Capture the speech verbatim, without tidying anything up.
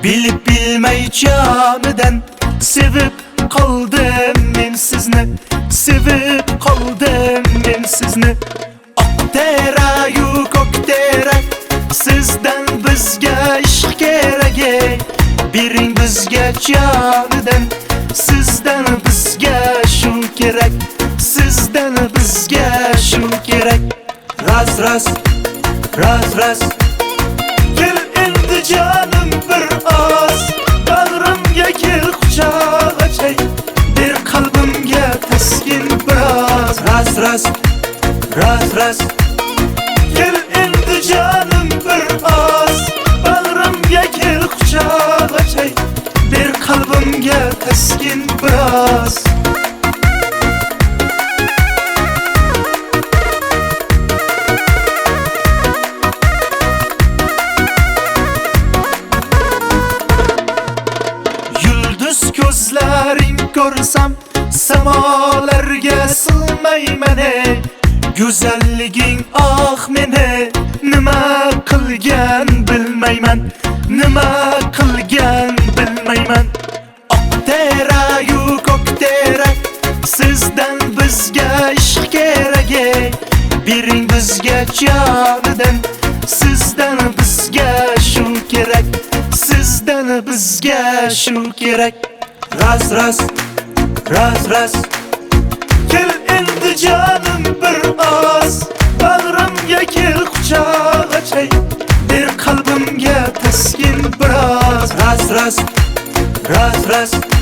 Bilip bilmey canıdan sevip kaldım men sizni, sevip kaldım men sizni. Oqtera yu koqtera, sizden bizga ishq kerak. Bering bizga canıdan, sizden bizga shu kerak, sizden bizga shu kerak. Raz raz, raz raz, gel endi canım bir az, bağrımga kel quchoq ochay, ber qalbimga taskin biraz. Raz raz, raz raz, gel endi canım bir az, bağrımga kel quchoq ochay, ber qalbimga taskin biraz. Gözlerin görsem semalarga sığmay mene, güzelliging ah mene, nima qilgan bilmayman, nima qilgan bilmayman. Oqtera yu koqtera, sizden bizga ishq kerak. Bering bizga canıdan, sizden bizga shu kerak, sizden bizga shu kerak. Raz raz, raz raz, gel endi canım bir az, bağrımga kel quchoq ochay, ber qalbimga taskin biraz. Raz raz, raz raz,